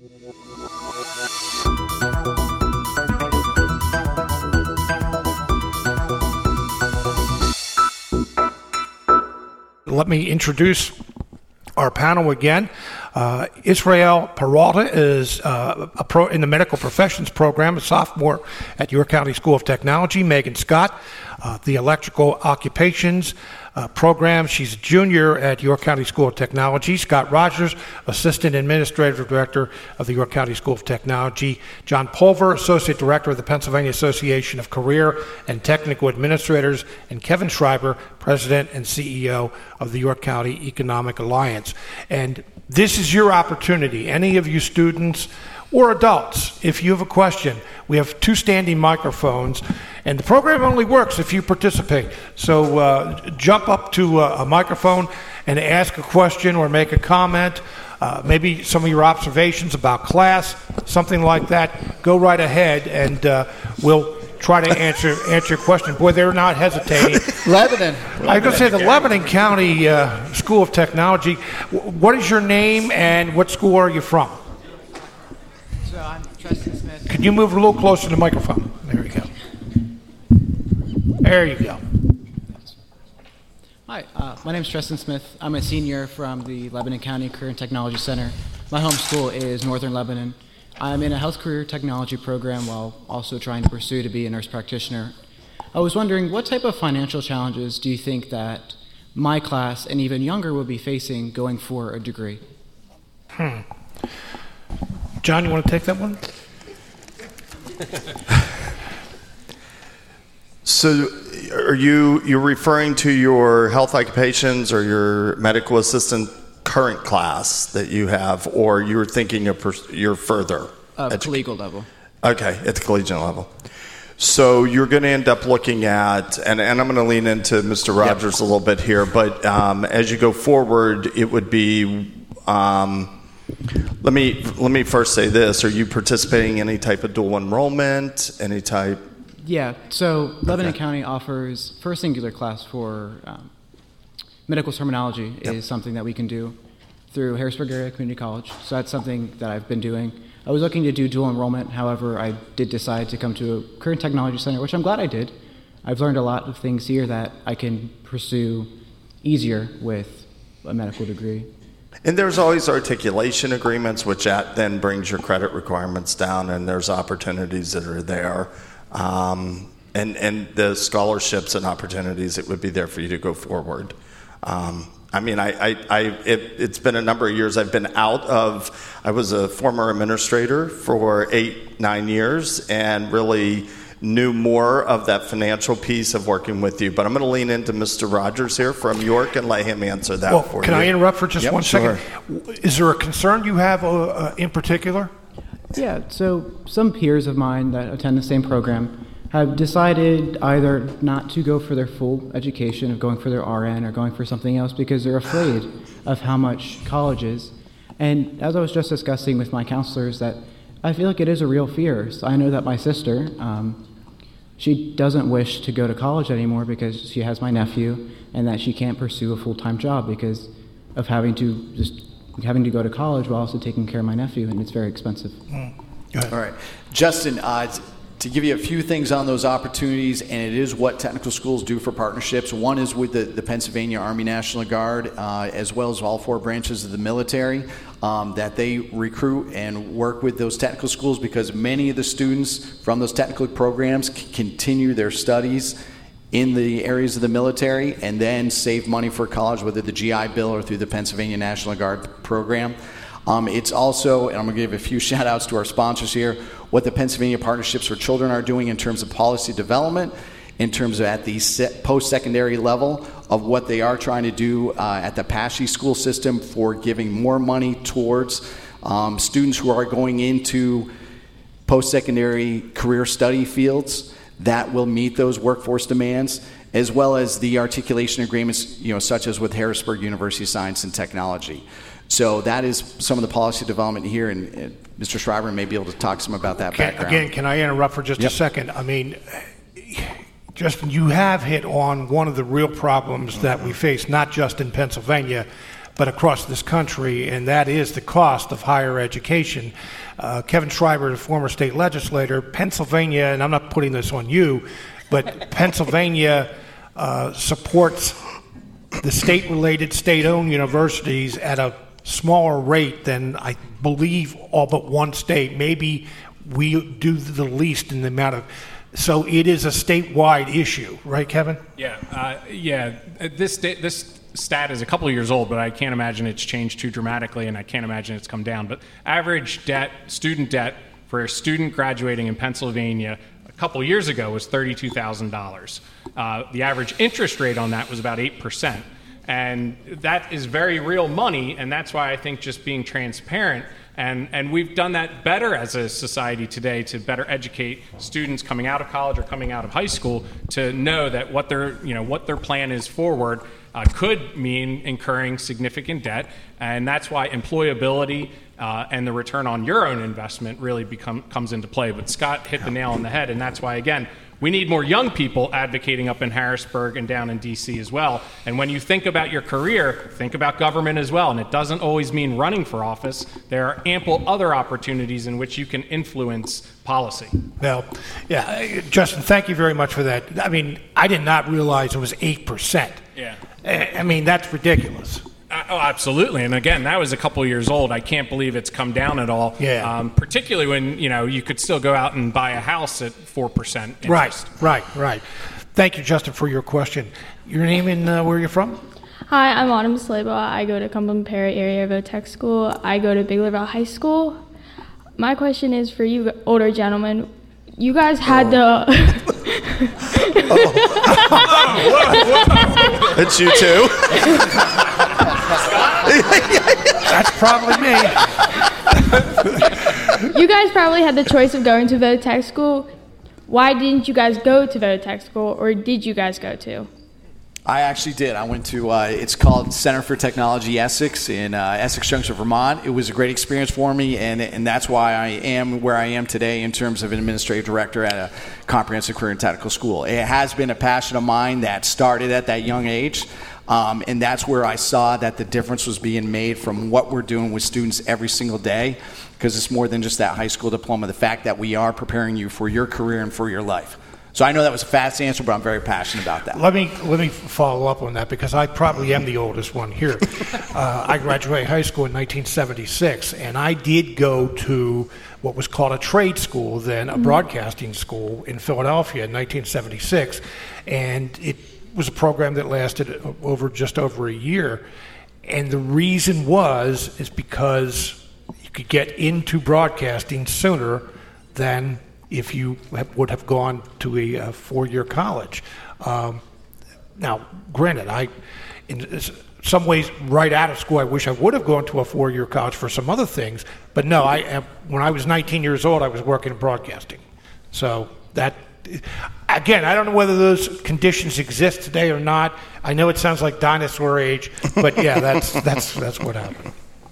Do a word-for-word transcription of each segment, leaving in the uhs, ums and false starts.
Let me introduce our panel again. Uh, Israel Peralta is uh, a pro in the medical professions program, a sophomore at York County School of Technology. Megan Scott, uh, the electrical occupations uh, program. She's a junior at York County School of Technology. Scott Rogers, assistant administrative director of the York County School of Technology. John Pulver, associate director of the Pennsylvania Association of Career and Technical Administrators. And Kevin Schreiber, president and C E O of the York County Economic Alliance. And this is your opportunity. Any of you students or adults, if you have a question, we have two standing microphones, and the program only works if you participate. So uh, jump up to a, a microphone and ask a question or make a comment, uh, maybe some of your observations about class, something like that. Go right ahead, and uh, we'll try to answer answer your question. Boy, they're not hesitating. Lebanon. I was going to say the Lebanon County uh, School of Technology. What is your name and what school are you from? So I'm Tristan Smith. Could you move a little closer to the microphone? There you go. There you go. Hi, uh, my name is Tristan Smith. I'm a senior from the Lebanon County Career and Technology Center. My home school is Northern Lebanon. I'm in a health career technology program while also trying to pursue to be a nurse practitioner. I was wondering, what type of financial challenges do you think that my class and even younger will be facing going for a degree? Hmm. John, you want to take that one? So are you you're referring to your health occupations or your medical assistant current class that you have, or you're thinking of pers- you're further? Uh, edu- collegiate level. Okay, at the collegiate level. So you're going to end up looking at, and, and I'm going to lean into Mister Rogers yep. a little bit here, but um, as you go forward, it would be, um, let me let me first say this, are you participating in any type of dual enrollment, any type? Yeah, so Lebanon okay. County offers, for a singular class for um, medical terminology yep. is something that we can do through Harrisburg Area Community College. So that's something that I've been doing. I was looking to do dual enrollment. However, I did decide to come to a Career and Technology Center, which I'm glad I did. I've learned a lot of things here that I can pursue easier with a medical degree. And there's always articulation agreements, which that then brings your credit requirements down, and there's opportunities that are there. Um, and, and the scholarships and opportunities that would be there for you to go forward. Um, I mean, I, I, I it, it's been a number of years. I've been out of, I was a former administrator for eight, nine years and really knew more of that financial piece of working with you. But I'm going to lean into Mister Rogers here from York and let him answer that well, for can you. Can I interrupt for just yep, one sure. second? Is there a concern you have uh, in particular? Yeah, so some peers of mine that attend the same program have decided either not to go for their full education of going for their R N or going for something else because they're afraid of how much college is. And as I was just discussing with my counselors, that I feel like it is a real fear. So I know that my sister, um, she doesn't wish to go to college anymore because she has my nephew, and that she can't pursue a full-time job because of having to just having to go to college while also taking care of my nephew, and it's very expensive. Mm. All right. Justin, uh, to give you a few things on those opportunities, and it is what technical schools do for partnerships. One is with the, the Pennsylvania Army National Guard, uh, as well as all four branches of the military, um, that they recruit and work with those technical schools because many of the students from those technical programs c- continue their studies in the areas of the military and then save money for college, whether the G I Bill or through the Pennsylvania National Guard program. Um, it's also, and I'm going to give a few shout outs to our sponsors here, what the Pennsylvania Partnerships for Children are doing in terms of policy development, in terms of at the post-secondary level of what they are trying to do uh, at the Apache school system for giving more money towards um, students who are going into post-secondary career study fields that will meet those workforce demands, as well as the articulation agreements, you know, such as with Harrisburg University of Science and Technology. So that is some of the policy development here, and, and Mister Schreiber may be able to talk some about that can, background. Again, can I interrupt for just yep. a second? I mean, Justin, you have hit on one of the real problems that we face, not just in Pennsylvania, but across this country, and that is the cost of higher education. Uh, Kevin Schreiber, the former state legislator, Pennsylvania, and I'm not putting this on you, but Pennsylvania uh, supports the state-related, state-owned universities at a smaller rate than I believe all but one state. Maybe we do the least in the amount of. So it is a statewide issue, right, Kevin? Yeah, uh, yeah. This this stat is a couple of years old, but I can't imagine it's changed too dramatically, and I can't imagine it's come down. But average debt, student debt for a student graduating in Pennsylvania a couple of years ago was thirty-two thousand dollars. Uh, the average interest rate on that was about eight percent. And that is very real money, and that's why I think just being transparent, and, and we've done that better as a society today to better educate students coming out of college or coming out of high school to know that what their, you know, what their plan is forward uh, could mean incurring significant debt, and that's why employability uh, and the return on your own investment really become, comes into play. But Scott hit the nail on the head, and that's why, again, we need more young people advocating up in Harrisburg and down in D C as well. And when you think about your career, think about government as well. And it doesn't always mean running for office. There are ample other opportunities in which you can influence policy. Well, yeah, Justin, thank you very much for that. I mean, I did not realize it was eight percent. Yeah. I mean, that's ridiculous. Uh, oh, absolutely. And again, that was a couple of years old. I can't believe it's come down at all. Yeah. Um, particularly when, you know, you could still go out and buy a house at four percent interest. Right, right, right. Thank you, Justin, for your question. Your name and uh, where you're from? Hi, I'm Autumn Slabo. I go to Cumberland Perry Area Votech School. I go to Big River High School. My question is for you older gentlemen. You guys had oh. the... oh. It's you too. That's probably me. You guys probably had the choice of going to Votech School. Why didn't you guys go to Votech School, or did you guys go to? I actually did. I went to, uh, it's called Center for Technology Essex in uh, Essex Junction, Vermont. It was a great experience for me, and and that's why I am where I am today in terms of an administrative director at a comprehensive career and technical school. It has been a passion of mine that started at that young age, um, and that's where I saw that the difference was being made from what we're doing with students every single day, because it's more than just that high school diploma, the fact that we are preparing you for your career and for your life. So I know that was a fast answer, but I'm very passionate about that. Let me let me follow up on that, because I probably am the oldest one here. uh, I graduated high school in nineteen seventy-six, and I did go to what was called a trade school then, a broadcasting school in Philadelphia in nineteen seventy-six, and it was a program that lasted over just over a year. And the reason was is because you could get into broadcasting sooner than if you have, would have gone to a, a four-year college. Um, now, granted, I, in some ways, right out of school, I wish I would have gone to a four-year college for some other things. But no, I when I was nineteen years old, I was working in broadcasting. So that, again, I don't know whether those conditions exist today or not. I know it sounds like dinosaur age, but yeah, that's that's that's what happened.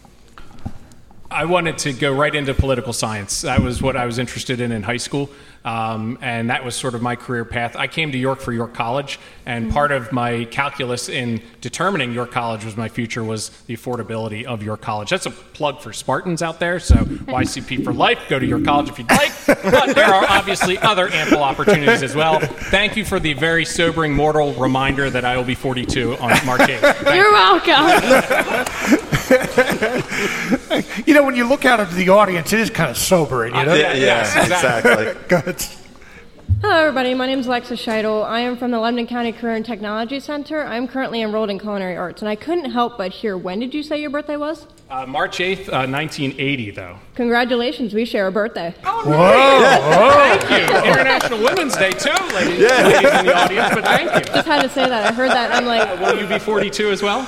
I wanted to go right into political science. That was what I was interested in in high school, um, and that was sort of my career path. I came to York for York College, and mm-hmm. part of my calculus in determining York College was my future was the affordability of York College. That's a plug for Spartans out there, so Y C P for life. Go to York College if you'd like, but there are obviously other ample opportunities as well. Thank you for the very sobering mortal reminder that I will be forty-two on March eighth. Thank You're you. welcome. You know, when you look out into the audience, it is kind of sobering, you know? Uh, yeah, yeah, exactly. exactly. Go ahead. Hello, everybody. My name is Alexa Scheidel. I am from the Lebanon County Career and Technology Center. I'm currently enrolled in culinary arts, and I couldn't help but hear, when did you say your birthday was? Uh, March eighth, uh, nineteen eighty, though. Congratulations. We share a birthday. Oh, right. Thank you. International Women's Day, too, ladies, yeah. ladies in the audience, but thank you. Just had to say that. I heard that. I'm like... Uh, will you be forty-two as well?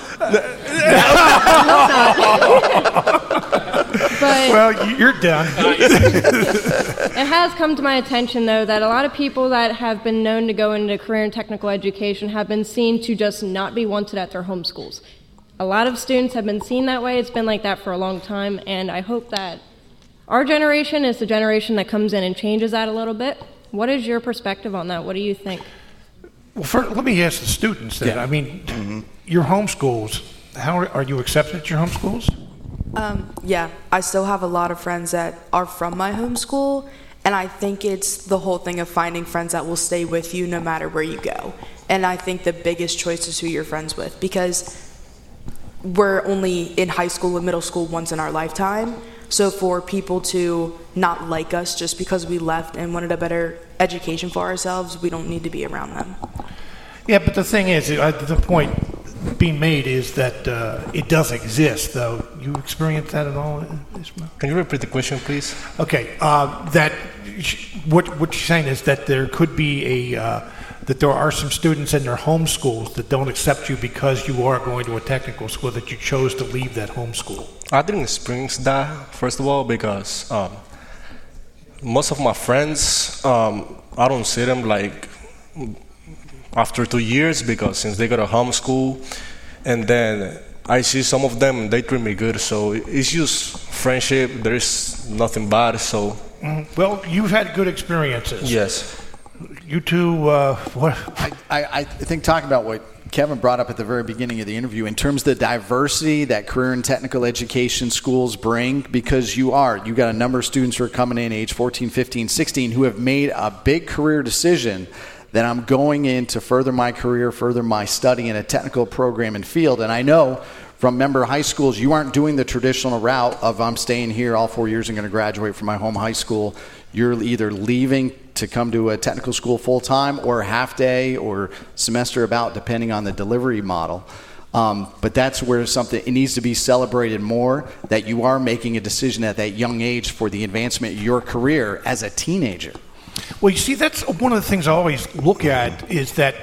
But well, you're done. It has come to my attention, though, that a lot of people that have been known to go into career and technical education have been seen to just not be wanted at their home schools. A lot of students have been seen that way. It's been like that for a long time, and I hope that our generation is the generation that comes in and changes that a little bit. What is your perspective on that? What do you think? Well, first, let me ask the students that. Yeah. I mean, mm-hmm. your home schools, how are, are you accepted at your home schools? Um, yeah, I still have a lot of friends that are from my home school, and I think it's the whole thing of finding friends that will stay with you no matter where you go. And I think the biggest choice is who you're friends with, because we're only in high school and middle school once in our lifetime. So for people to not like us just because we left and wanted a better education for ourselves, we don't need to be around them. Yeah, but the thing is, uh, the point being made is that uh, it does exist, though. You experience that at all, Ismail? Can you repeat the question, please? Okay, uh, that what what you're saying is that there could be a uh, that there are some students in their home schools that don't accept you because you are going to a technical school, that you chose to leave that home school. I didn't experience that, first of all, because um, most of my friends, um, I don't see them like after two years because since they go to home school, and then I see some of them, they treat me good, so it's just friendship. There's nothing bad, so. Mm-hmm. Well, you've had good experiences. Yes. You two, uh, what? I, I, I think talking about what Kevin brought up at the very beginning of the interview, in terms of the diversity that career and technical education schools bring, because you are, you got a number of students who are coming in age fourteen, fifteen, sixteen who have made a big career decision that I'm going in to further my career, further my study in a technical program and field. And I know from member high schools, you aren't doing the traditional route of I'm staying here all four years and going to graduate from my home high school. You're either leaving to come to a technical school full-time or half day or semester about, depending on the delivery model. Um, but that's where something, it needs to be celebrated more, that you are making a decision at that young age for the advancement of your career as a teenager. Well, you see, that's one of the things I always look at, is that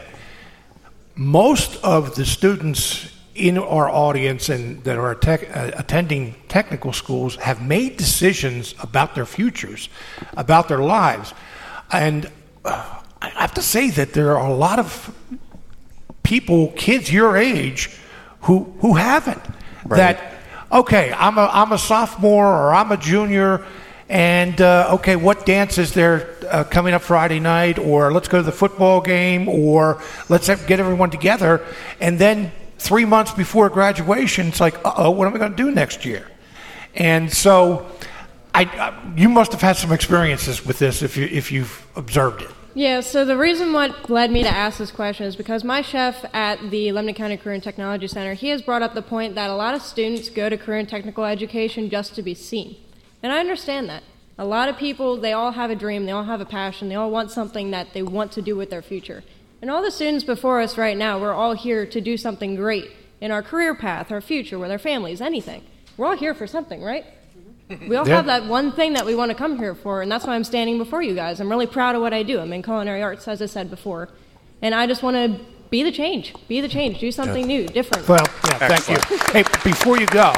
most of the students in our audience and that are tech, uh, attending technical schools have made decisions about their futures, about their lives. And uh, I have to say that there are a lot of people, kids your age, who who haven't. Right. That, okay, I'm a I'm a sophomore or I'm a junior, and uh, okay, what dance is there uh, coming up Friday night? Or let's go to the football game, or let's have, get everyone together. And then three months before graduation, it's like, uh-oh, what am I going to do next year? And so I, I, you must have had some experiences with this if, you, if you've observed it. Yeah, so the reason what led me to ask this question is because my chef at the Lebanon County Career and Technology Center, he has brought up the point that a lot of students go to career and technical education just to be seen. And I understand that. A lot of people, they all have a dream, they all have a passion, they all want something that they want to do with their future. And all the students before us right now, we're all here to do something great in our career path, our future, with our families, anything. We're all here for something, right? We all yeah. have that one thing that we want to come here for, and that's why I'm standing before you guys. I'm really proud of what I do. I'm in culinary arts, as I said before. And I just want to be the change, be the change, do something yeah. new, different. Well, yeah, thank you. Hey, before you go,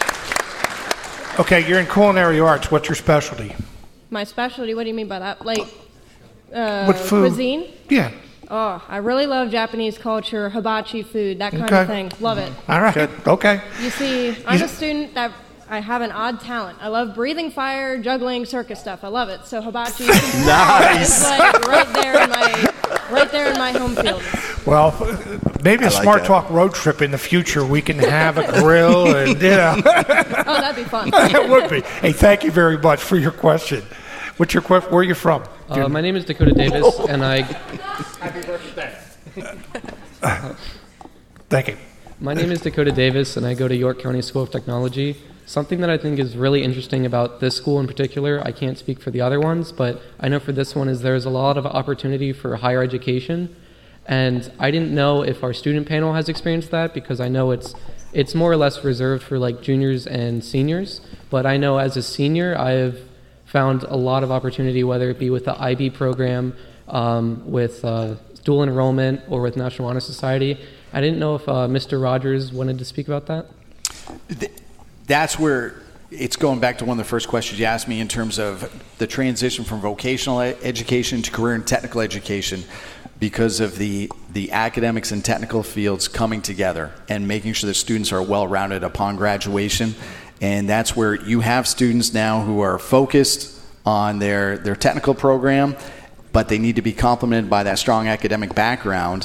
okay, you're in culinary arts. What's your specialty? My specialty? What do you mean by that? Like uh, what food? Cuisine? Yeah. Oh, I really love Japanese culture, hibachi food, that kind okay. of thing. Love it. All right. Good. Okay. You see, I'm a student that I have an odd talent. I love breathing fire, juggling, circus stuff. I love it. So hibachi nice. is like right there in my right there in my home field. Well, maybe a like Smart that. Talk road trip in the future. We can have a grill and, you know. Oh, that'd be fun. It would be. Hey, thank you very much for your question. What's your question? Where are you from? Uh, my name is Dakota Davis, and I... Happy birthday. uh, thank you. My name is Dakota Davis, and I go to York County School of Technology. Something that I think is really interesting about this school in particular, I can't speak for the other ones, but I know for this one is there's a lot of opportunity for higher education. And I didn't know if our student panel has experienced that, because I know it's it's more or less reserved for like juniors and seniors. But I know as a senior, I have found a lot of opportunity, whether it be with the I B program, um, with uh, dual enrollment, or with National Honor Society. I didn't know if uh, Mister Rogers wanted to speak about that. That's where it's going back to one of the first questions you asked me in terms of the transition from vocational education to career and technical education, because of the the academics and technical fields coming together and making sure that students are well-rounded upon graduation. And that's where you have students now who are focused on their, their technical program, but they need to be complemented by that strong academic background.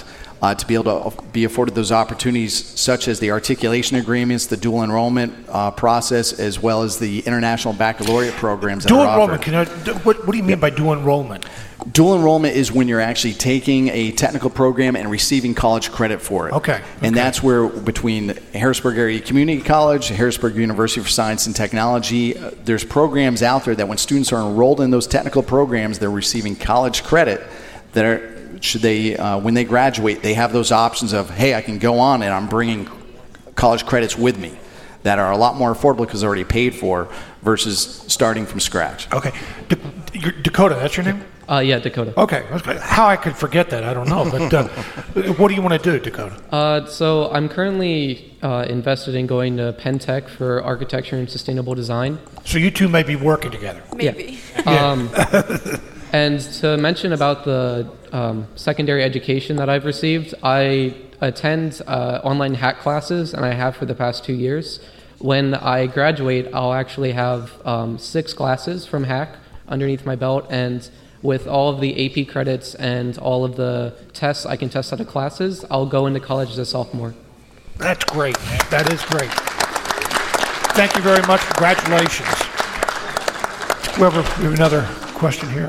uh, to be able to be afforded those opportunities, such as the articulation agreements, the dual enrollment uh, process, as well as the international baccalaureate programs that Dual are enrollment, offered. can I, what, what do you mean by dual enrollment? Dual enrollment is when you're actually taking a technical program and receiving college credit for it. Okay. And okay. that's where, between Harrisburg Area Community College, Harrisburg University for Science and Technology, uh, there's programs out there that when students are enrolled in those technical programs, they're receiving college credit that are, should they, uh, when they graduate, they have those options of, hey, I can go on and I'm bringing college credits with me that are a lot more affordable because they're already paid for versus starting from scratch. Okay. D- Dakota, that's your name? Uh, yeah, Dakota. Okay. How I could forget that, I don't know. But uh, what do you want to do, Dakota? Uh, so I'm currently uh, invested in going to Penn Tech for architecture and sustainable design. So you two may be working together. Maybe. Yeah. Um, and to mention about the um, secondary education that I've received, I attend uh, online hack classes, and I have for the past two years. When I graduate, I'll actually have um, six classes from hack underneath my belt, and with all of the A P credits and all of the tests I can test out of classes, I'll go into college as a sophomore. That's great. That is great. Thank you very much. Congratulations. Whoever, we have another question here.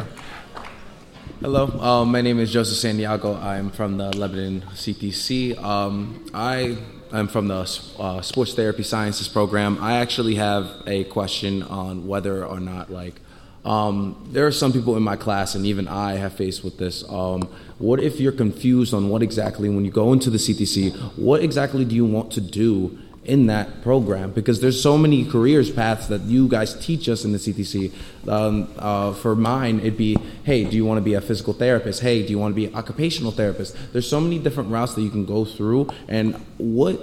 Hello, uh, my name is Joseph Santiago. I'm from the Lebanon C T C. Um, I am from the uh, Sports Therapy Sciences program. I actually have a question on whether or not, like, Um, there are some people in my class, and even I have faced with this. Um, what if you're confused on what exactly, when you go into the C T C, what exactly do you want to do in that program? Because there's so many careers paths that you guys teach us in the C T C. Um, uh, for mine, it'd be, hey, do you want to be a physical therapist? Hey, do you want to be an occupational therapist? There's so many different routes that you can go through, and what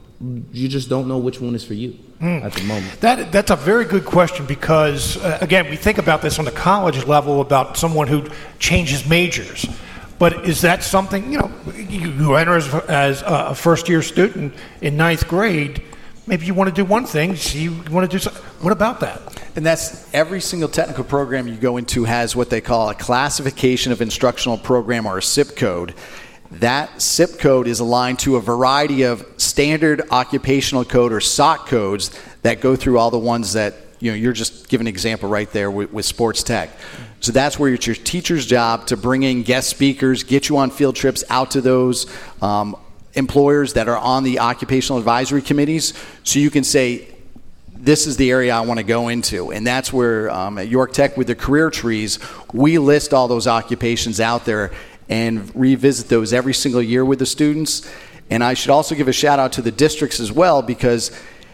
you just don't know which one is for you. Mm. At the moment. That that's a very good question because uh, again, we think about this on the college level about someone who changes majors. But is that something, you know, you, you enter as, as a first year student in ninth grade, maybe you want to do one thing, so you want to do something. What about that? And that's every single technical program you go into has what they call a classification of instructional program, or a S I P code. That S I P code is aligned to a variety of standard occupational code, or S O C codes, that go through all the ones that, you know, you're just giving an example right there with, with sports tech. So that's where it's your teacher's job to bring in guest speakers, get you on field trips out to those um, employers that are on the occupational advisory committees, so you can say, this is the area I want to go into. And that's where um, at York Tech, with the career trees, we list all those occupations out there and revisit those every single year with the students. And I should also give a shout out to the districts as well, because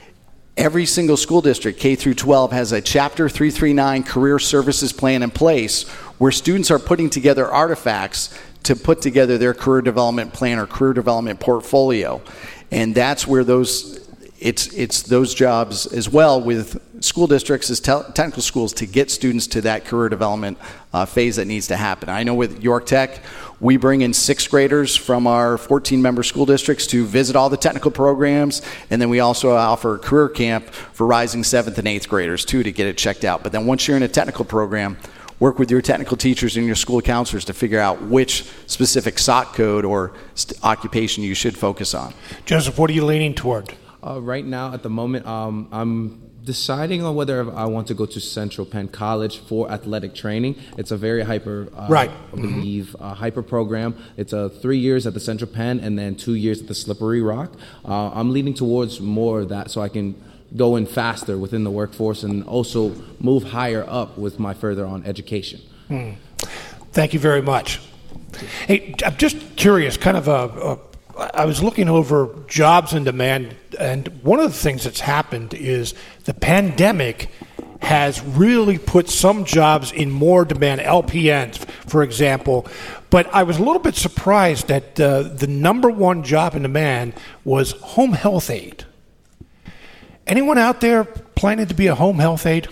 every single school district, K through twelve, has a Chapter three thirty-nine career services plan in place where students are putting together artifacts to put together their career development plan or career development portfolio. And that's where those It's it's those jobs as well with school districts as te- technical schools to get students to that career development uh, phase that needs to happen. I know with York Tech, we bring in sixth graders from our fourteen-member school districts to visit all the technical programs, and then we also offer a career camp for rising seventh and eighth graders too to get it checked out. But then once you're in a technical program, work with your technical teachers and your school counselors to figure out which specific S O C code or st- occupation you should focus on. Joseph, what are you leaning toward? Uh, right now, at the moment, um, I'm deciding on whether I want to go to Central Penn College for athletic training. It's a very hyper, uh, right. I believe, mm-hmm. uh, hyper program. It's uh, three years at the Central Penn and then two years at the Slippery Rock. Uh, I'm leaning towards more of that so I can go in faster within the workforce and also move higher up with my further on education. Hmm. Thank you very much. Hey, I'm just curious, kind of a, a I was looking over jobs in demand, and one of the things that's happened is the pandemic has really put some jobs in more demand, L P Ns, for example. But I was a little bit surprised that uh, the number one job in demand was home health aide. Anyone out there planning to be a home health aide?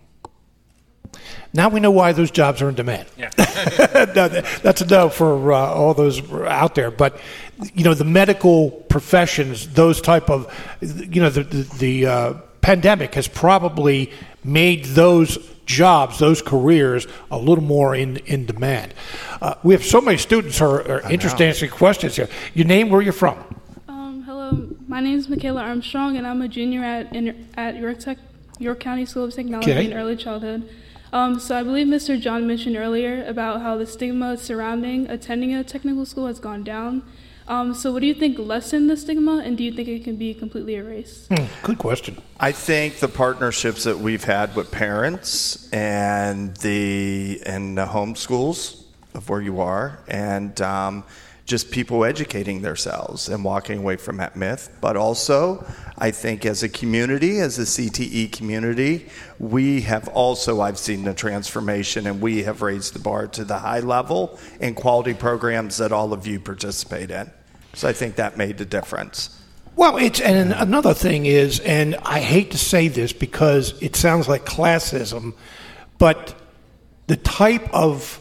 Now we know why those jobs are in demand. Yeah. No, that's a no for uh, all those out there. But, you know, the medical professions, those type of, you know, the, the, the uh, pandemic has probably made those jobs, those careers, a little more in in demand. Uh, we have so many students who are, are interested in answering questions here. Your name, where you're from? Um, hello, my name is Michaela Armstrong, and I'm a junior at in, at York Tech, York County School of Technology Okay. in Early Childhood. Um, so I believe Mister John mentioned earlier about how the stigma surrounding attending a technical school has gone down. Um, so what do you think lessened the stigma, and do you think it can be completely erased? Hmm, good question. I think the partnerships that we've had with parents and the and the home schools of where you are, and um, just people educating themselves and walking away from that myth. But also, I think as a community, as a C T E community, we have also, I've seen the transformation, and we have raised the bar to the high level and quality programs that all of you participate in. So I think that made the difference. Well, it's and another thing is, and I hate to say this because it sounds like classism, but the type of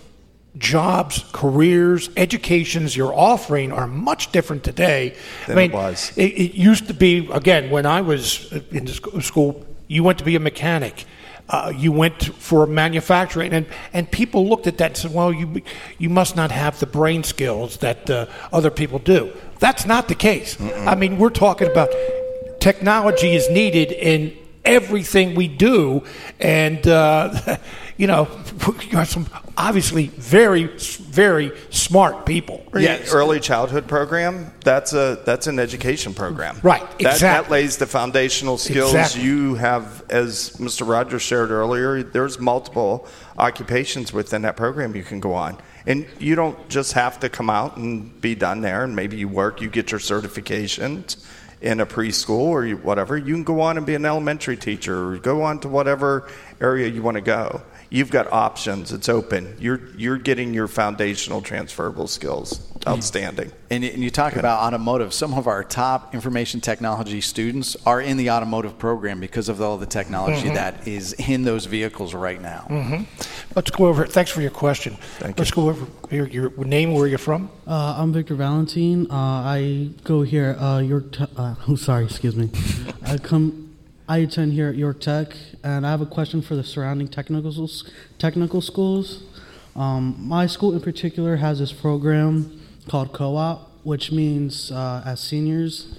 jobs, careers, educations you're offering are much different today. Than I mean, it was. It, it used to be, again, when I was in school, you went to be a mechanic. Uh, you went for manufacturing, and, and people looked at that and said, well, you you must not have the brain skills that uh, other people do. That's not the case. Mm-mm. I mean, we're talking about technology is needed in everything we do, and uh, you know, you have some obviously very, very smart people. Yeah, early childhood program, that's a that's an education program. Right, That, exactly. that lays the foundational skills. Exactly. You have, as Mister Rogers shared earlier, there's multiple occupations within that program you can go on. And you don't just have to come out and be done there, and maybe you work, you get your certifications in a preschool or you, whatever. You can go on and be an elementary teacher, or go on to whatever area you want to go. You've got options. It's open. You're you're getting your foundational transferable skills. Outstanding. And, and you talk about automotive. Some of our top information technology students are in the automotive program because of all the technology Mhm. that is in those vehicles right now. Mm-hmm. Let's go over. Thanks for your question. Thank Let's go over your, your name, where you're from. Uh, I'm Victor Valentine. Uh, I go here. Uh, York. Te- uh, oh, sorry. Excuse me. I come. I attend here at York Tech, and I have a question for the surrounding technical schools. Technical schools. Um, my school in particular has this program called Co-op, which means uh, as seniors,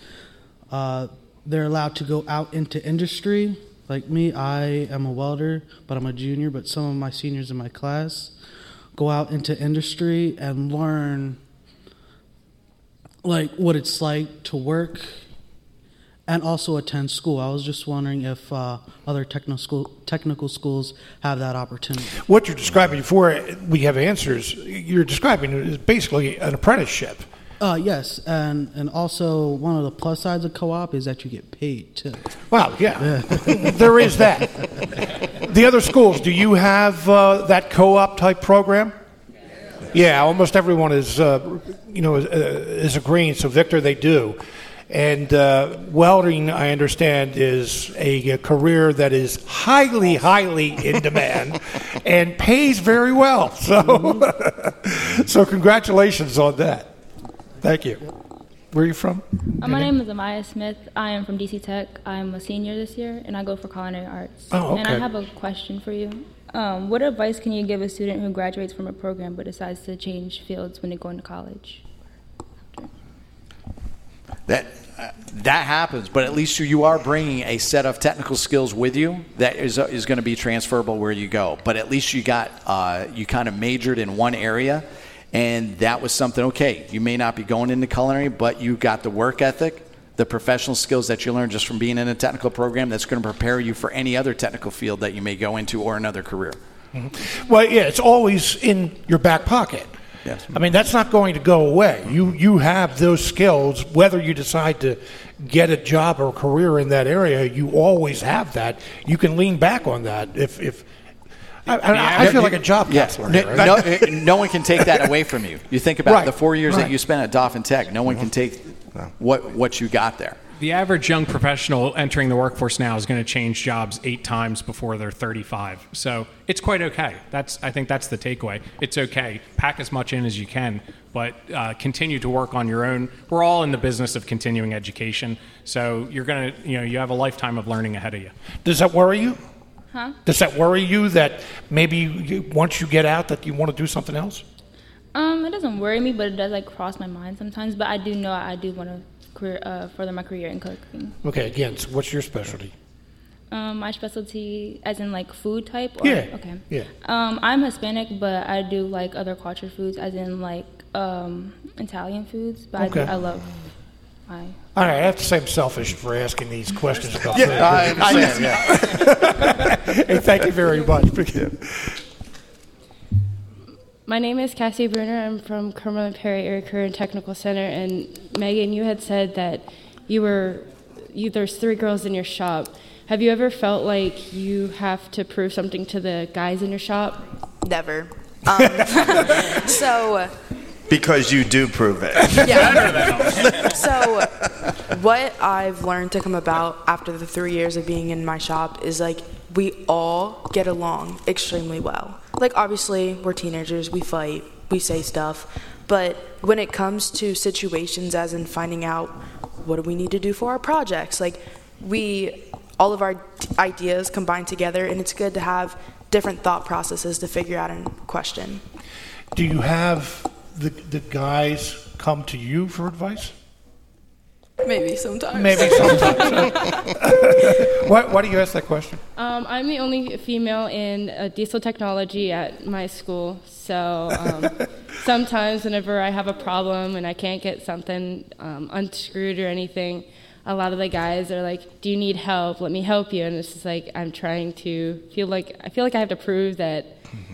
uh, they're allowed to go out into industry. Like me, I am a welder, but I'm a junior. But some of my seniors in my class go out into industry and learn like what it's like to work and also attend school. I was just wondering if uh, other technical school, technical schools have that opportunity. What you're describing, before we have answers, you're describing is basically an apprenticeship. Uh, yes, and, and also one of the plus sides of co-op is that you get paid too. Well, yeah, there is that. The other schools, do you have uh, that co-op type program? Yeah, almost everyone is, uh, you know, is, uh, is agreeing. So, Victor, they do. And uh, welding, I understand, is a, a career that is highly, highly in demand and pays very well. So, so congratulations on that. Thank you. Where are you from? Uh, my name is Amaya Smith. I am from D C Tech. I'm a senior this year, and I go for culinary arts. Oh, okay. And I have a question for you. Um, what advice can you give a student who graduates from a program but decides to change fields when they go into college? That uh, that happens, but at least you, you are bringing a set of technical skills with you that is uh, is going to be transferable where you go. But at least you got uh, you kind of majored in one area, and that was something. Okay, you may not be going into culinary, but you got the work ethic, the professional skills that you learned just from being in a technical program that's going to prepare you for any other technical field that you may go into or another career. Mm-hmm. Well, yeah, it's always in your back pocket. Yes. I mean, that's not going to go away. You you have those skills, whether you decide to get a job or a career in that area, you always have that. You can lean back on that if if. I, I, I feel like a job counselor. Yeah. Here, no, right? no, no one can take that away from you. You think about Right. the four years Right. that you spent at Dauphin Tech. No one can take what what you got there. The average young professional entering the workforce now is going to change jobs eight times before they're thirty-five. So it's quite okay. That's I think that's the takeaway. It's okay. Pack as much in as you can, but uh, continue to work on your own. We're all in the business of continuing education. So you're going to, you know, you have a lifetime of learning ahead of you. Does that worry you? Huh? Does that worry you that maybe you, once you get out that you want to do something else? Um, it doesn't worry me, but it does like cross my mind sometimes. But I do know I do want to career, uh, further my career in cooking. Okay, again, so what's your specialty? Um, my specialty, as in like food type? Or, yeah. Okay. Yeah. Um, I'm Hispanic, but I do like other culture foods, as in like um, Italian foods. But Okay. I, do, I love my. All right, I have to say I'm selfish for asking these questions about Yeah, food. I understand, yeah. Hey, thank you very much. My name is Cassie Bruner. I'm from Cumberland Perry Area Career and Technical Center. And Megan, you had said that you were, you, there's three girls in your shop. Have you ever felt like you have to prove something to the guys in your shop? Never. Um, so. Because you do prove it. Yeah. So, what I've learned to come about after the three years of being in my shop is like we all get along extremely well. Like, obviously, we're teenagers, we fight, we say stuff, but when it comes to situations, as in finding out what do we need to do for our projects, like we, all of our ideas combine together, and it's good to have different thought processes to figure out and question. Do you have the the guys come to you for advice? Maybe sometimes. Maybe sometimes. why, why do you ask that question? Um, I'm the only female in uh, diesel technology at my school, so um, sometimes whenever I have a problem and I can't get something um, unscrewed or anything, a lot of the guys are like, "Do you need help? Let me help you." And it's just like I'm trying to feel like I feel like I have to prove that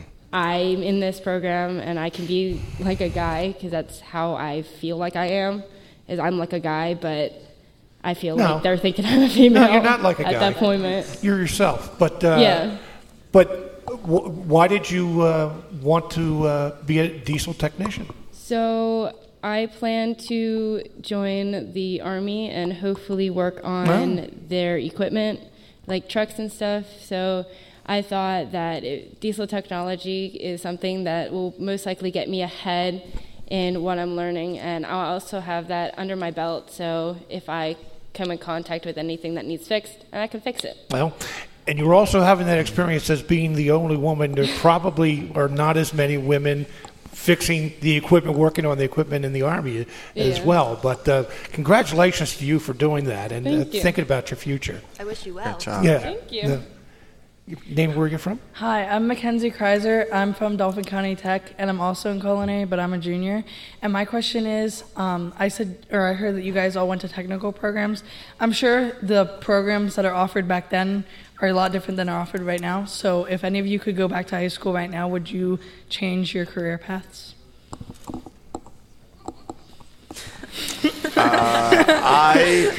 I'm in this program and I can be like a guy, because that's how I feel like I am. Is I'm like a guy, but I feel No. like they're thinking I'm a female. No, you're not like a at guy. that point. You're yourself. But uh, Yeah. But w- why did you uh, want to uh, be a diesel technician? So I plan to join the Army and hopefully work on Oh. their equipment, like trucks and stuff. So I thought that it, diesel technology is something that will most likely get me ahead in what I'm learning, and I'll also have that under my belt, so if I come in contact with anything that needs fixed, I can fix it. Well, and you're also having that experience as being the only woman. There probably are not as many women fixing the equipment, working on the equipment in the Army as Yeah. well. But uh, congratulations to you for doing that and uh, Thank you. thinking about your future. I wish you well. Good job. Yeah. Thank you. The- name where you're from? Hi, I'm Mackenzie Kreiser. I'm from Dauphin County Tech, and I'm also in culinary, but I'm a junior. And my question is, um, I said, or I heard that you guys all went to technical programs. I'm sure the programs that are offered back then are a lot different than are offered right now. So if any of you could go back to high school right now, would you change your career paths? Uh, I.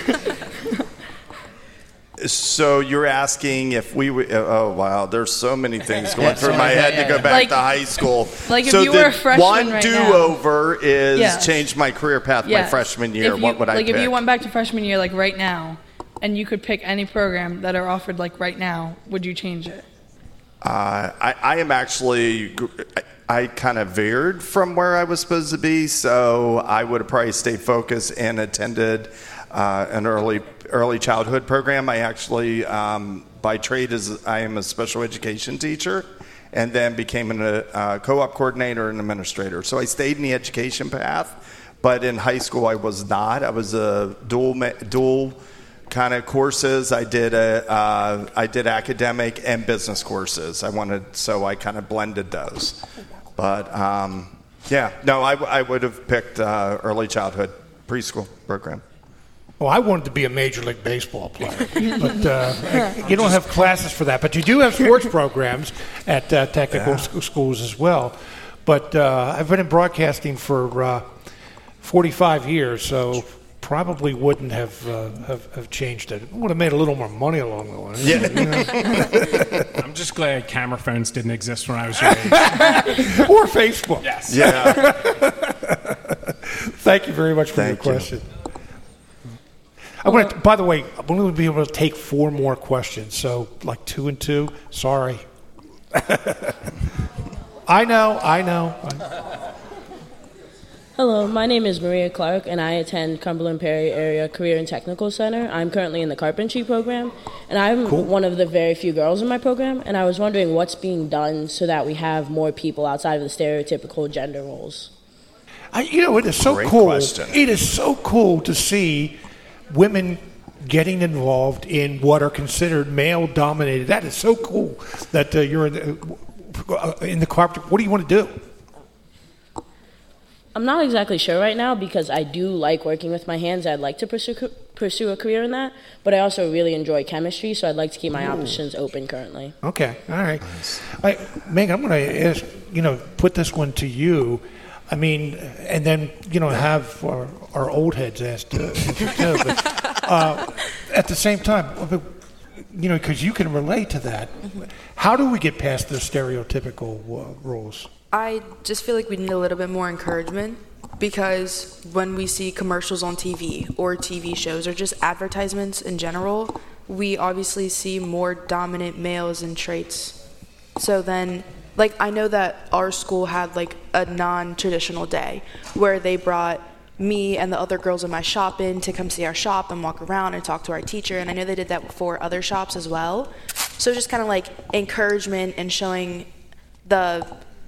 So you're asking if we would? Oh wow, there's so many things going Yeah, through so- my yeah, head yeah, to go yeah. back Like- to high school. like if so you were the a freshman one right now. do-over is Yes. change my career path my Yes. freshman year. If you- What would I like pick? if you went back to freshman year, like right now, and you could pick any program that are offered like right now, would you change it? Uh, I, I am actually, I, I kind of veered from where I was supposed to be, so I would have probably stayed focused and attended uh, an early early childhood program. I actually, um, by trade, is I am a special education teacher, and then became a uh, co-op coordinator and administrator. So I stayed in the education path, but in high school I was not. I was a dual ma- dual. kind of courses. I did a, uh, I did academic and business courses. I wanted, so I kind of blended those. But um, yeah, no, I, I would have picked uh, early childhood preschool program. Well, I wanted to be a Major League Baseball player, but uh, you don't have classes for that. But you do have sports programs at uh, technical Yeah. sc- schools as well. But uh, I've been in broadcasting for uh, forty-five years, so probably wouldn't have, uh, have have changed it. Would have made a little more money along the way. Yeah. You know? I'm just glad camera phones didn't exist when I was your age. Or Facebook. Yes. Yeah. Thank you very much for Thank your you. question. I want to, by the way, I'm going to be able to take four more questions. So, like two and two. Sorry. I know. I know. Hello, my name is Maria Clark, and I attend Cumberland Perry Area Career and Technical Center. I'm currently in the carpentry program, and I'm Cool. one of the very few girls in my program, and I was wondering what's being done so that we have more people outside of the stereotypical gender roles. I, you know, it is so Great cool. question. It is so cool to see women getting involved in what are considered male-dominated. That is so cool that uh, you're in the, uh, in the carpentry. What do you want to do? I'm not exactly sure right now because I do like working with my hands. I'd like to pursue pursue a career in that, but I also really enjoy chemistry, so I'd like to keep my Ooh. options open currently. Okay, all right. I, Megan, I'm going to ask, you know, put this one to you. I mean, and then, you know, have our, our old heads ask uh, too. But uh, at the same time, you know, because you can relate to that, how do we get past the stereotypical uh, roles? I just feel like we need a little bit more encouragement because when we see commercials on T V or T V shows or just advertisements in general, we obviously see more dominant males and traits. So then, like, I know that our school had like a non-traditional day where they brought me and the other girls in my shop in to come see our shop and walk around and talk to our teacher, and I know they did that for other shops as well. So just kind of like encouragement and showing the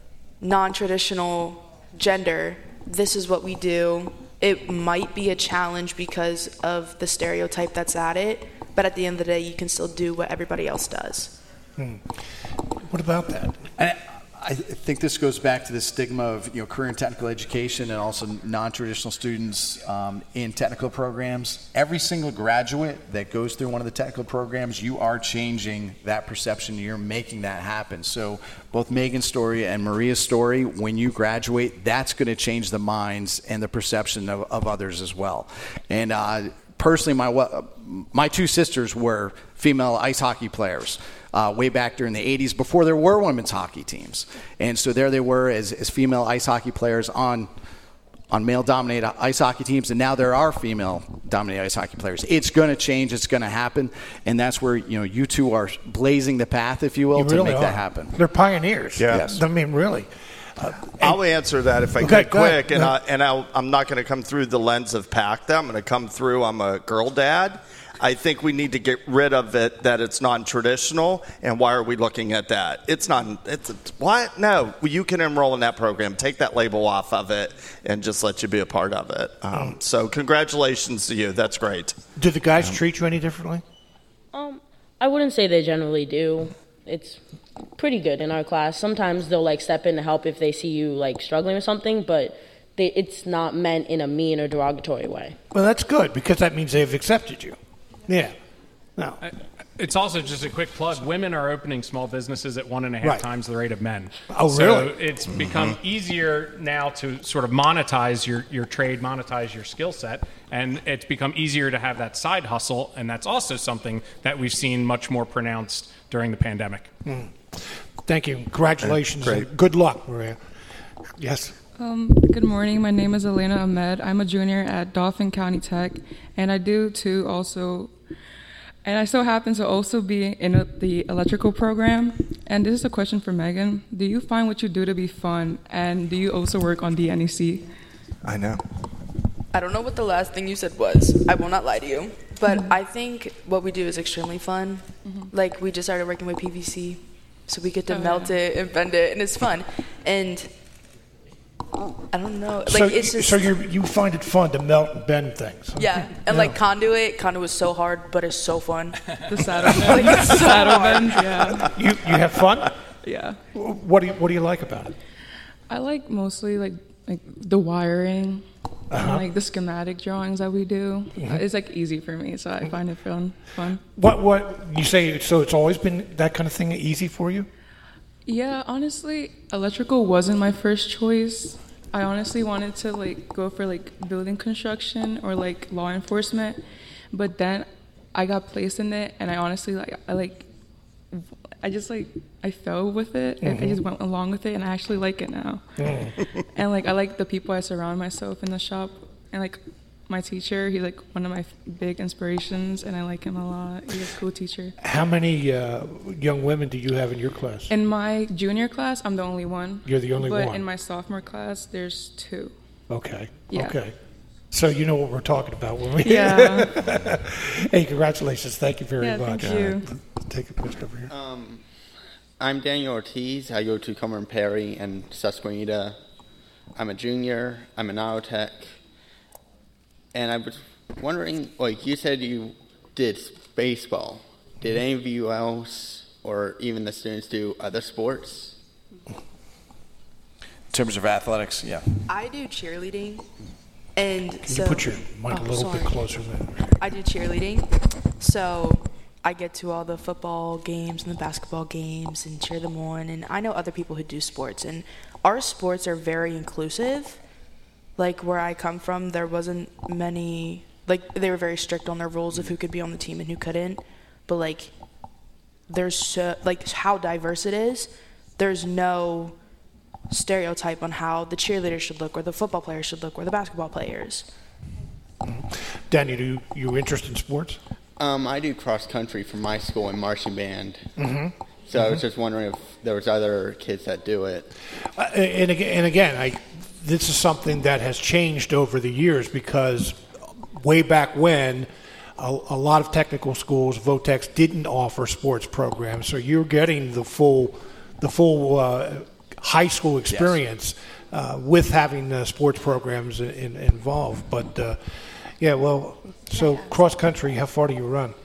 non-traditional gender, this is what we do. It might be a challenge because of the stereotype that's at it, but at the end of the day, you can still do what everybody else does. Hmm. What about that? And I think this goes back to the stigma of, you know, career and technical education and also non-traditional students um, in technical programs. Every single graduate that goes through one of the technical programs, you are changing that perception. You're making that happen. So both Megan's story and Maria's story, when you graduate, that's going to change the minds and the perception of, of others as well. And uh, personally, my my two sisters were female ice hockey players. Uh, way back during the eighties, before there were women's hockey teams. And so there they were as, as female ice hockey players on on male-dominated ice hockey teams, and now there are female-dominated ice hockey players. It's going to change. It's going to happen, and that's where, you know, you two are blazing the path, if you will, You to really make are. that happen. They're pioneers. Yeah. Yes. I mean, really. Uh, I'll answer that if I Okay, could go ahead. quick, and, No. I, and I'll, I'm not going to come through the lens of PACTA. I'm going to come through, I'm a girl dad. I think we need to get rid of it that it's non-traditional, and why are we looking at that? It's not, it's, what? No, you can enroll in that program. Take that label off of it and just let you be a part of it. Um, so congratulations to you. That's great. Do the guys treat you any differently? Um, I wouldn't say they generally do. It's pretty good in our class. Sometimes they'll like step in to help if they see you like struggling with something, but they, it's not meant in a mean or derogatory way. Well, that's good because that means they've accepted you. Yeah. No. It's also just a quick plug. Women are opening small businesses at one and a half Right. times the rate of men. Oh, so really? it's become easier now to sort of monetize your, your trade, monetize your skill set, and it's become easier to have that side hustle, and that's also something that we've seen much more pronounced during the pandemic. Mm. Thank you. Congratulations. Great. And good luck, Maria. Yes. Um, good morning. My name is Elena Ahmed. I'm a junior at Dauphin County Tech, and I do too also, and I so happen to also be in a, the electrical program. And this is a question for Megan. Do you find what you do to be fun, and do you also work on the N E C? I know. I don't know what the last thing you said was. I will not lie to you. But I think what we do is extremely fun. Mm-hmm. Like, we just started working with P V C, so we get to Oh, melt yeah. it and bend it, and it's fun. And I don't know. Like, so it's just... so you you find it fun to melt and bend things. Yeah, and like conduit, conduit is so hard, but it's so fun. The saddle Like, bend. it's so Saddle hard. bend, yeah. You you have fun? Yeah. What do you what do you like about it? I like mostly like like the wiring and Uh-huh. like the schematic drawings that we do. Mhm. It's like easy for me, so I find it fun. Fun. What what you say? So it's always been that kind of thing easy for you? Yeah, honestly, electrical wasn't my first choice. I honestly wanted to like go for like building construction or like law enforcement, but then I got placed in it, and I honestly like I like I just like I fell with it, and I Mhm. just went along with it, and I actually like it now. Mm. And like I like the people I surround myself in the shop, and like my teacher, he's like one of my big inspirations, and I like him a lot. He's a cool teacher. How many uh, young women do you have in your class? In my junior class, I'm the only one. You're the only but one. in my sophomore class, there's two. Okay. Yeah. Okay. So you know what we're talking about when we. Yeah. Hey, congratulations! Thank you very Yeah, much. thank you. Uh, take a question over here. Um, I'm Daniel Ortiz. I go to Cumberland Perry and Susquehanna. I'm a junior. I'm an Tech. And I was wondering, like you said you did baseball. Did any of you else, or even the students, do other sports? In terms of athletics, yeah. I do cheerleading, and Can so you put your mic oh, a little bit sorry. closer there? I do cheerleading, so I get to all the football games and the basketball games and cheer them on. And I know other people who do sports, and our sports are very inclusive. Like where I come from, there wasn't many. Like they were very strict on their rules of who could be on the team and who couldn't. But like, there's so like how diverse it is. There's no stereotype on how the cheerleaders should look, or the football players should look, or the basketball players. Danny, do you, you interested in sports? Um, I do cross country for my school and marching band. Mm-hmm. So mm-hmm. I was just wondering if there was other kids that do it. Uh, and again, and again, I this is something that has changed over the years because way back when, a, a lot of technical schools, Votex, didn't offer sports programs, so you're getting the full, the full uh, high school experience yes. uh, with having uh, sports programs in, in, involved. But uh, yeah, well, so cross country, how far do you run?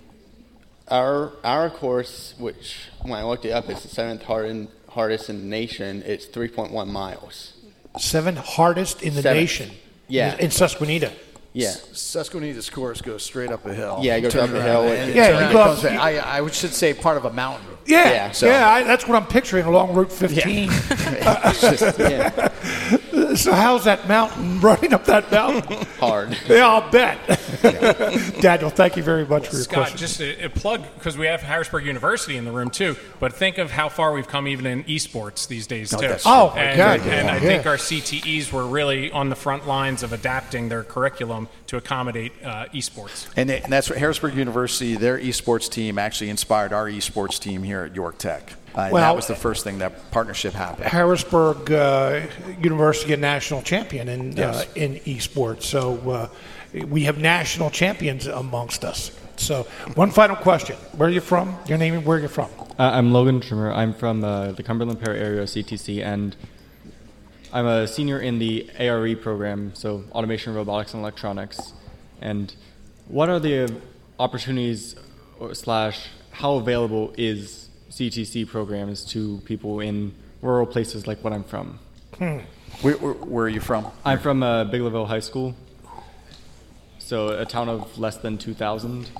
Our our course, which when I looked it up, is the seventh hard, hardest in the nation. It's three point one miles. Seventh hardest in the Seventh. nation. Yeah. In Susquehanna. Yeah. Susquehanna's course goes straight up a hill. Yeah, it goes Turn up a around hill. and- Yeah, turn you around go and up- comes back. I, I should say part of a mountain. Yeah, Yeah, yeah, so- I, that's what I'm picturing along Route fifteen. It's just, yeah, So how's that mountain, running up that mountain? hard. Yeah, I'll bet. Daniel, thank you very much for your Scott, question. just a, a plug, because we have Harrisburg University in the room too, but think of how far we've come even in esports these days Oh, too. that's Oh, my and, God, and yeah, I yeah. think our C T Es were really on the front lines of adapting their curriculum to accommodate uh, esports. And, they, and that's what Harrisburg University, their esports team actually inspired our esports team here at York Tech. Uh, and Well- that was the first thing that partnership happened. Harrisburg uh, University, a national champion in Yes. uh, in esports. So uh, we have national champions amongst us. So one final question: where are you from? Your name and where are you from? Uh, I'm Logan Trimmer. I'm from uh, the Cumberland Perry area C T C, and I'm a senior in the A R E program, so Automation, Robotics, and Electronics. And what are the opportunities or slash how available is C T C programs to people in rural places like what I'm from? Hmm. Where, where, where are you from? I'm from uh, Bigeloville High School, so a town of less than two thousand.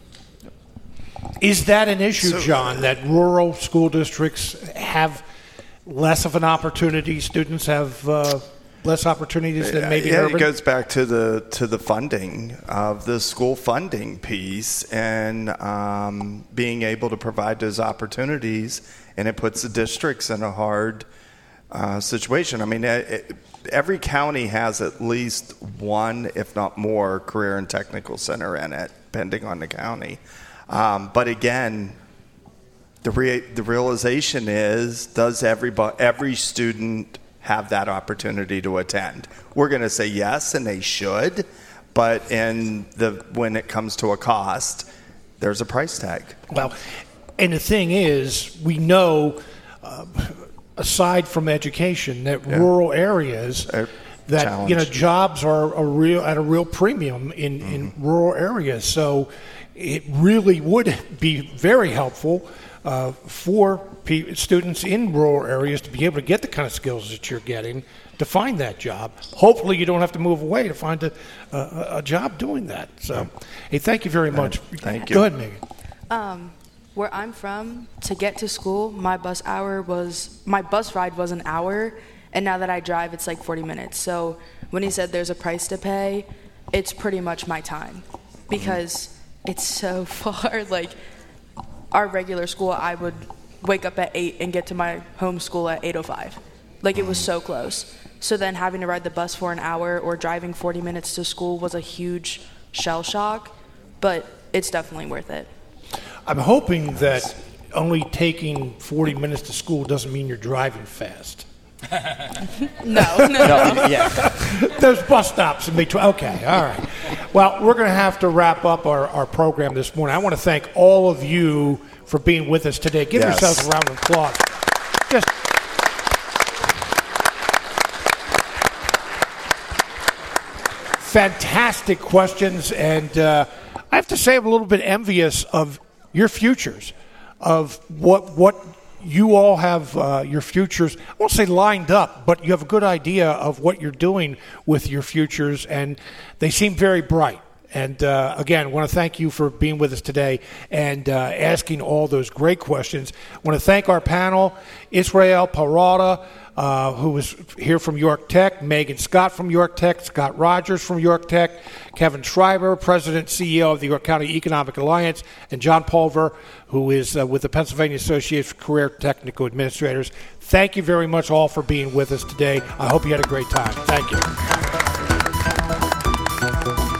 Is that an issue, So- John, that rural school districts have less of an opportunity? Students have uh, less opportunities than maybe yeah, urban? it goes back to the to the funding of the school funding piece and um, being able to provide those opportunities, and it puts the districts in a hard uh, situation. I mean, it, it, every county has at least one, if not more, career and technical center in it, depending on the county. Um, but again, the re- the realization is, does everybody, every student have that opportunity to attend? We're going to say yes, and they should, but in the when it comes to a cost, there's a price tag. Well, and the thing is, we know, uh, aside from education, that Yeah. rural areas, A that you know, challenge. jobs are a real at a real premium in, Mm-hmm. in rural areas. So it really would be very helpful uh, for pe- students in rural areas to be able to get the kind of skills that you're getting to find that job. Hopefully, you don't have to move away to find a, a, a job doing that. So, hey, thank you very much. Thank you. Go ahead, Megan. Um, where I'm from, to get to school, my bus hour was my bus ride was an hour, and now that I drive, it's like forty minutes. So when he said there's a price to pay, it's pretty much my time because it's so far. Like our regular school, I would wake up at eight and get to my home school at eight oh five. Like it was so close. So then having to ride the bus for an hour or driving forty minutes to school was a huge shell shock, but it's definitely worth it. I'm hoping that only taking forty minutes to school doesn't mean you're driving fast. no, no, no. Yeah. There's bus stops in between. Okay, all right. Well, we're going to have to wrap up our, our program this morning. I want to thank all of you for being with us today. Give Yes. yourselves a round of applause. Just fantastic questions, and uh, I have to say I'm a little bit envious of your futures, of what what you all have uh, your futures, I won't say lined up, but you have a good idea of what you're doing with your futures, and they seem very bright. And uh, again, I want to thank you for being with us today and uh, asking all those great questions. I want to thank our panel, Israel Parada, uh, who was here from York Tech, Megan Scott from York Tech, Scott Rogers from York Tech, Kevin Schreiber, President and C E O of the York County Economic Alliance, and John Pulver, who is uh, with the Pennsylvania Association of Career Technical Administrators. Thank you very much all for being with us today. I hope you had a great time. Thank you.